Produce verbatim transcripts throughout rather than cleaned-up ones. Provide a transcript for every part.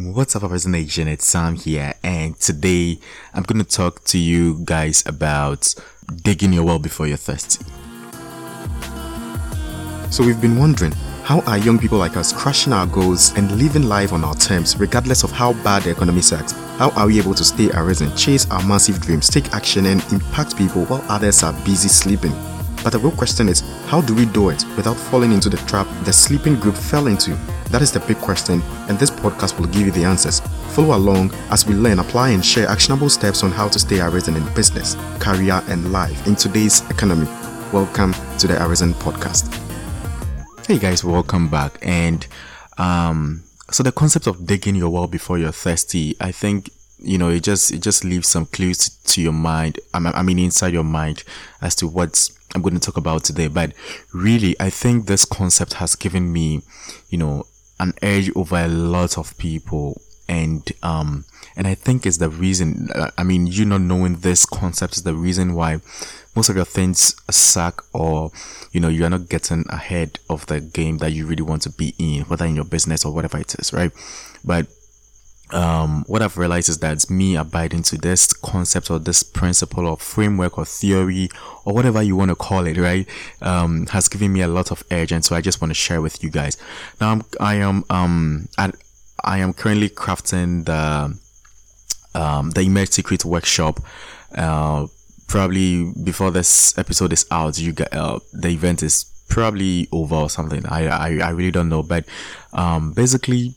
Um, what's up, Arisen Nation? It's Sam here, and today I'm going to talk to you guys about digging your well before you're thirsty. So we've been wondering, how are young people like us crushing our goals and living life on our terms regardless of how bad the economy sucks? How are we able to stay arisen, chase our massive dreams, take action and impact people while others are busy sleeping? But the real question is, how do we do it without falling into the trap the sleeping group fell into? That is the big question, and this podcast will give you the answers. Follow along as we learn, apply and share actionable steps on how to stay arisen in business, career and life in today's economy. Welcome to the Arisen Podcast. Hey guys, welcome back. And um, so the concept of digging your well before you're thirsty, I think, you know, it just it just leaves some clues to your mind. I mean, inside your mind as to what I'm going to talk about today. But really, I think this concept has given me, you know, an edge over a lot of people. And um, and I think it's the reason. I mean, you not knowing this concept is the reason why most of your things suck, or you know, you are not getting ahead of the game that you really want to be in, whether in your business or whatever it is, right? But um what I've realized is that it's me abiding to this concept or this principle or framework or theory or whatever you want to call it, right? Um has given me a lot of edge, and so I just want to share with you guys. Now I'm, I am um I, I am currently crafting the um the Emerge Secret workshop. Uh probably before this episode is out, you get uh, the event is probably over or something. I I, I really don't know, but um basically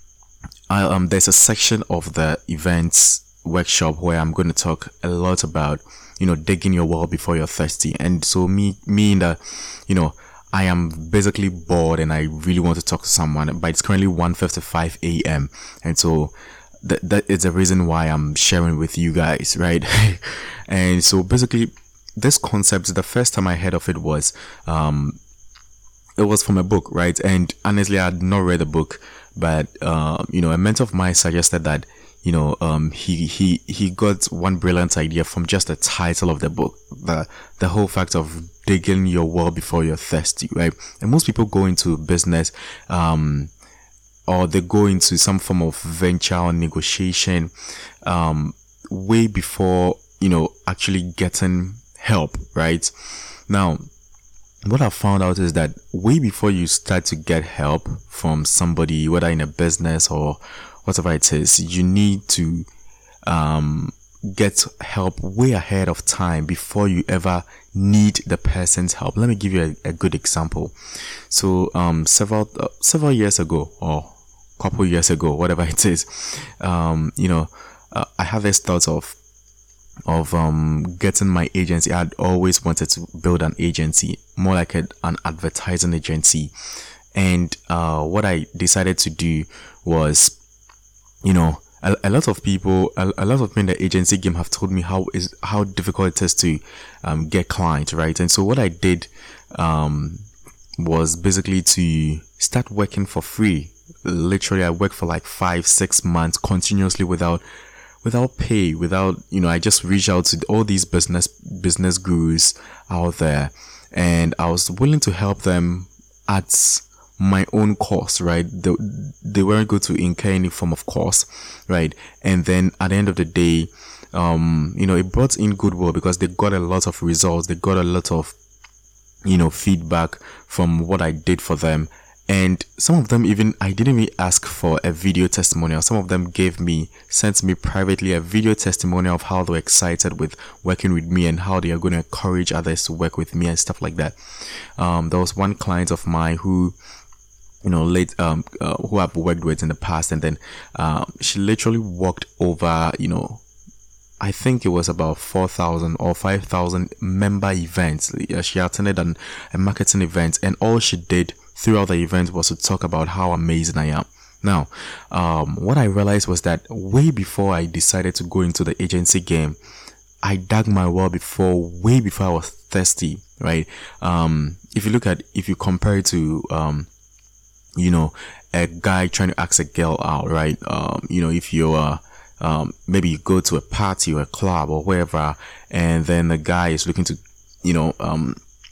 I, um, there's a section of the events workshop where I'm going to talk a lot about, you know, digging your well before you're thirsty. And so me, me in the, you know, I am basically bored and I really want to talk to someone, but it's currently one fifty-five a.m. And so that, that is the reason why I'm sharing with you guys, right? And so basically this concept, the first time I heard of it was, um, it was from a book, right? And honestly, I had not read the book. But uh, you know, a mentor of mine suggested that, you know, um, he he he got one brilliant idea from just the title of the book, the the whole fact of digging your well before you're thirsty, right? And most people go into business, um, or they go into some form of venture or negotiation, um, way before, you know, actually getting help, right? Now, what I found out is that way before you start to get help from somebody, whether in a business or whatever it is, you need to um, get help way ahead of time before you ever need the person's help. Let me give you a, a good example. So um, several uh, several years ago, or a couple years ago, whatever it is, um, you know, uh, I have this thought of of um getting my agency. I had always wanted to build an agency, more like a, an advertising agency. And uh what I decided to do was, you know, a, a lot of people, a, a lot of people in the agency game have told me how is how difficult it is to um get clients, right? And so what I did um was basically to start working for free. Literally, I worked for like five, six months continuously without without pay, without, you know, I just reached out to all these business business gurus out there, and I was willing to help them at my own cost, right? They, they weren't going to incur any form of cost, right? And then at the end of the day, um, you know, it brought in goodwill because they got a lot of results. They got a lot of, you know, feedback from what I did for them. And some of them even, I didn't even ask for a video testimonial. Some of them gave me, sent me privately a video testimonial of how they're excited with working with me and how they are going to encourage others to work with me and stuff like that. Um, there was one client of mine who, you know, late, um, uh, who I've worked with in the past. And then, um, she literally walked over, you know, I think it was about four thousand or five thousand member events. She attended an, a marketing event, and all she did throughout the event was to talk about how amazing I am. Now, um, what I realized was that way before I decided to go into the agency game, I dug my well before, way before I was thirsty, right? Um, if you look at, if you compare it to, um, you know, a guy trying to ask a girl out, right? Um, you know, if you're, uh, um, maybe you go to a party or a club or wherever, and then the guy is looking to, you know, um,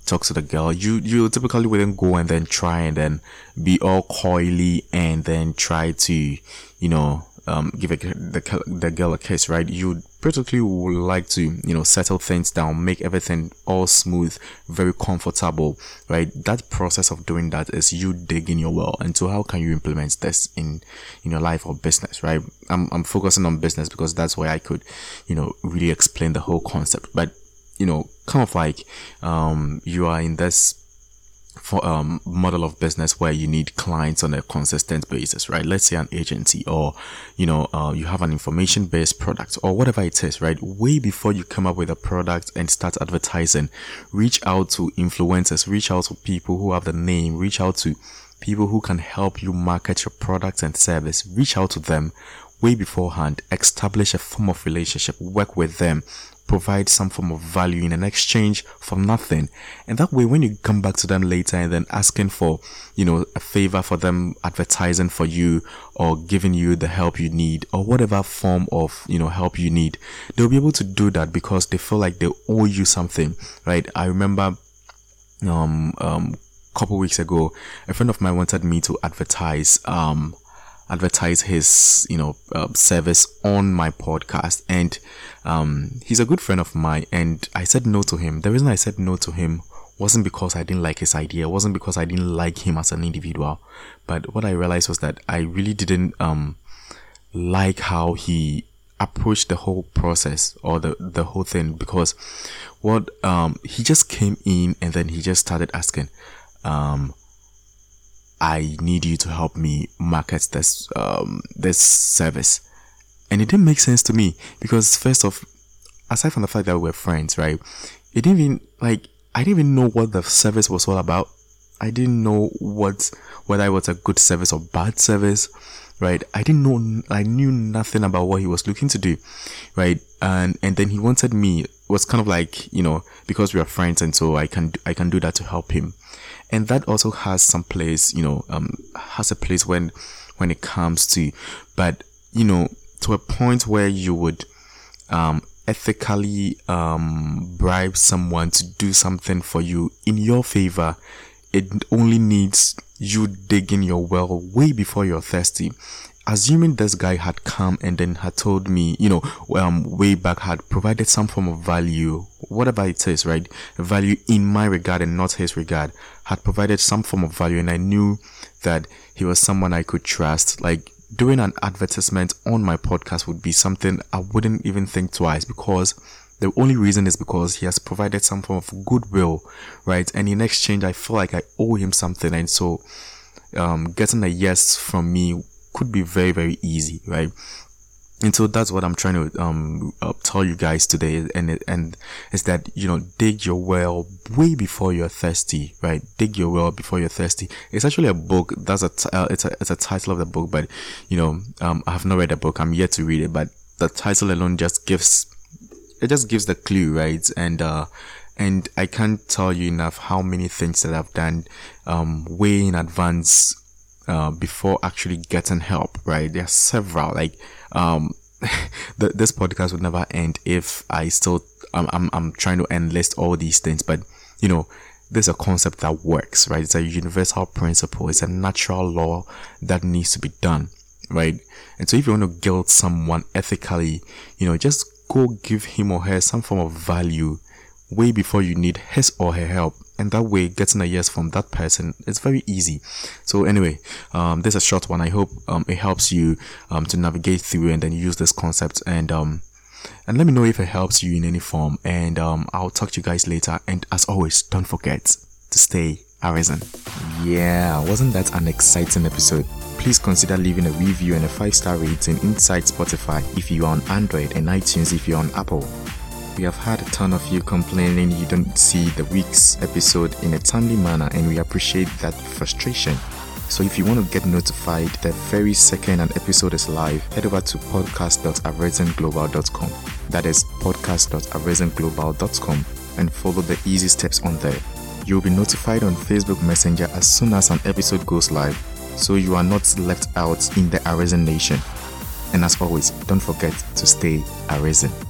talk to the girl, you you typically wouldn't go and then try and then be all coyly and then try to, you know, um, give a, the the girl a kiss, right? You particularly would like to, you know, settle things down, make everything all smooth, very comfortable, right? That process of doing that is you digging your well. And so how can you implement this in in your life or business, right? I'm I'm focusing on business because that's where I could, you know, really explain the whole concept. But, you know, kind of like um you are in this for um model of business where you need clients on a consistent basis, right? Let's say an agency, or you know uh, you have an information based product or whatever it is, right? Way before you come up with a product and start advertising, reach out to influencers, reach out to people who have the name, reach out to people who can help you market your product and service. Reach out to them way beforehand, establish a form of relationship, work with them, provide some form of value in an exchange for nothing. And that way, when you come back to them later and then asking for, you know, a favor for them advertising for you or giving you the help you need or whatever form of, you know, help you need, they'll be able to do that because they feel like they owe you something, right? I remember, um, um, a couple weeks ago, a friend of mine wanted me to advertise, um, advertise his, you know, uh, service on my podcast, and um, he's a good friend of mine, and I said no to him. The reason I said no to him wasn't because I didn't like his idea, it wasn't because I didn't like him as an individual, but what I realized was that I really didn't um like how he approached the whole process or the the whole thing, because what um he just came in and then he just started asking, um I need you to help me market this um this service. And it didn't make sense to me because, first off, aside from the fact that we were friends, right, it didn't even, like, I didn't even know what the service was all about. I didn't know what whether it was a good service or bad service, right? I didn't know, I knew nothing about what he was looking to do, right? And and then he wanted me, it was kind of like, you know, because we are friends, and so I can I can do that to help him. And that also has some place, you know, um, has a place when when it comes to, but, you know, to a point where you would um ethically um bribe someone to do something for you in your favor. It only needs you digging your well way before you're thirsty. Assuming this guy had come and then had told me, you know, um, way back, had provided some form of value, whatever it is, right? Value in my regard and not his regard, had provided some form of value, and I knew that he was someone I could trust. Like, doing an advertisement on my podcast would be something I wouldn't even think twice, because the only reason is because he has provided some form of goodwill, right? And in exchange, I feel like I owe him something, and so um, getting a yes from me could be very, very easy, right? And so that's what I'm trying to um uh, tell you guys today, and it, and is that, you know, dig your well way before you're thirsty, right? Dig your well before you're thirsty. It's actually a book. That's a t- uh, it's a it's a title of the book, but you know, um, I have not read the book. I'm yet to read it, but the title alone just gives it just gives the clue, right? And uh, and I can't tell you enough how many things that I've done um way in advance. Uh, before actually getting help, right? There are several, like, um, the, this podcast would never end if I still, um, I'm, I'm trying to enlist all these things, but, you know, there's a concept that works, right? It's a universal principle. It's a natural law that needs to be done, right? And so if you want to guilt someone ethically, you know, just go give him or her some form of value way before you need his or her help. And that way, getting a yes from that person is very easy. So anyway, um, this is a short one. I hope um, it helps you um, to navigate through and then use this concept. And um, and let me know if it helps you in any form. And um, I'll talk to you guys later. And as always, don't forget to stay arisen. Yeah, wasn't that an exciting episode? Please consider leaving a review and a five-star rating inside Spotify if you are on Android, and iTunes if you're on Apple. We have had a ton of you complaining you don't see the week's episode in a timely manner, and we appreciate that frustration. So if you want to get notified the very second an episode is live, head over to podcast dot arisen global dot com. That is podcast dot arisen global dot com, and follow the easy steps on there. You'll be notified on Facebook Messenger as soon as an episode goes live, so you are not left out in the Arisen Nation. And as always, don't forget to stay arisen.